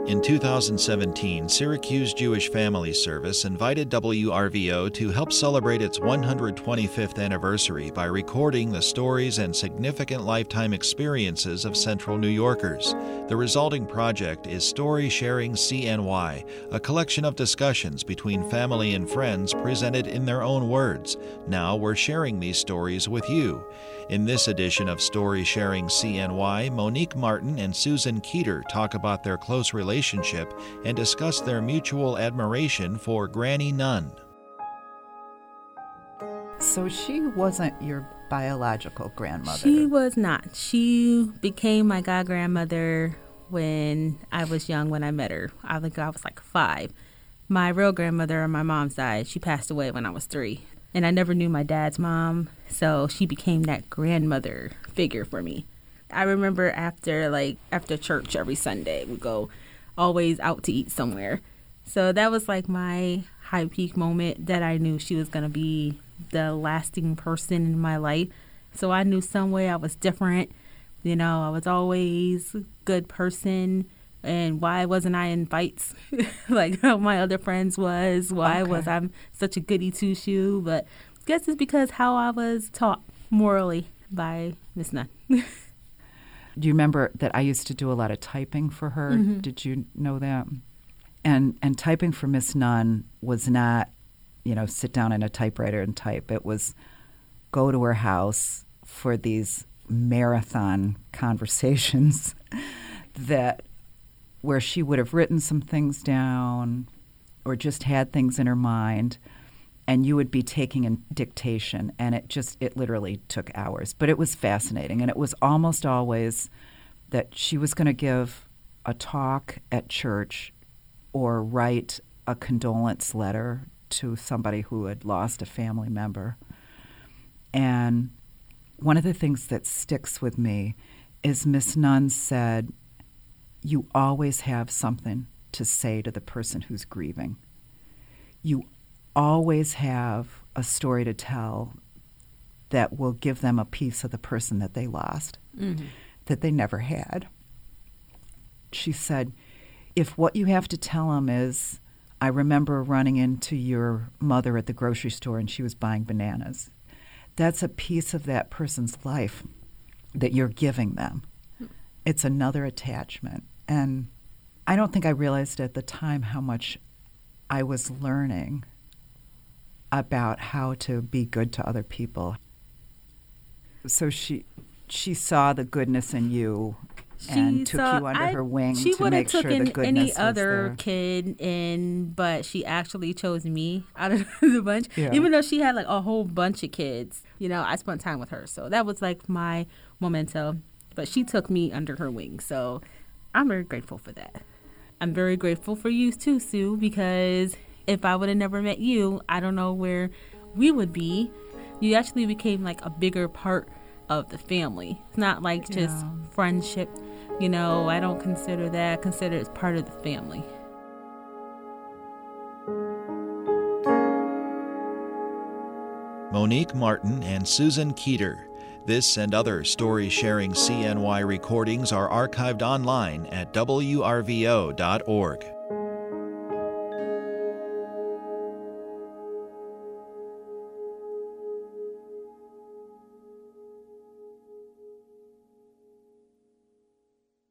In 2017, Syracuse Jewish Family Service invited WRVO to help celebrate its 125th anniversary by recording the stories and significant lifetime experiences of Central New Yorkers. The resulting project is Story Sharing CNY, a collection of discussions between family and friends presented in their own words. Now we're sharing these stories with you. In this edition of Story Sharing CNY, Monique Martin and Susan Keeter talk about their close relationship and discuss their mutual admiration for Granny Nunn. So she wasn't your biological grandmother? She was not. She became my god-grandmother when I was young, when I met her. I think I was like 5. My real grandmother on my mom's side, she passed away when I was 3. And I never knew my dad's mom, so she became that grandmother figure for me. I remember after church every Sunday, we'd go always out to eat somewhere. So that was like my high peak moment that I knew she was going to be the lasting person in my life. So I knew some way I was different. You know, I was always a good person. And why wasn't I in fights like how my other friends was? Why was I such a goody two-shoe? But I guess it's because how I was taught morally by Miss Nunn. Do you remember that I used to do a lot of typing for her? Mm-hmm. Did you know that? And typing for Miss Nunn was not, sit down in a typewriter and type. It was go to her house for these marathon conversations where she would have written some things down or just had things in her mind, and you would be taking in dictation, and it literally took hours. But it was fascinating, and it was almost always that she was going to give a talk at church or write a condolence letter to somebody who had lost a family member. And one of the things that sticks with me is Miss Nunn said, you always have something to say to the person who's grieving. You always have a story to tell that will give them a piece of the person that they lost, that they never had. She said, if what you have to tell them is, I remember running into your mother at the grocery store and she was buying bananas, that's a piece of that person's life that you're giving them. It's another attachment. And I don't think I realized at the time how much I was learning about how to be good to other people. So she saw the goodness in you and took you under her wing to make sure the goodness was there. She would have taken any other kid in, but she actually chose me out of the bunch. Yeah. Even though she had like a whole bunch of kids, I spent time with her. So that was like my memento. But she took me under her wing. So I'm very grateful for that. I'm very grateful for you too, Sue, because if I would have never met you, I don't know where we would be. You actually became like a bigger part of the family. It's not like just friendship. I don't consider that. I consider it as part of the family. Monique Martin and Susan Keeter. This and other Story Sharing CNY recordings are archived online at WRVO.org.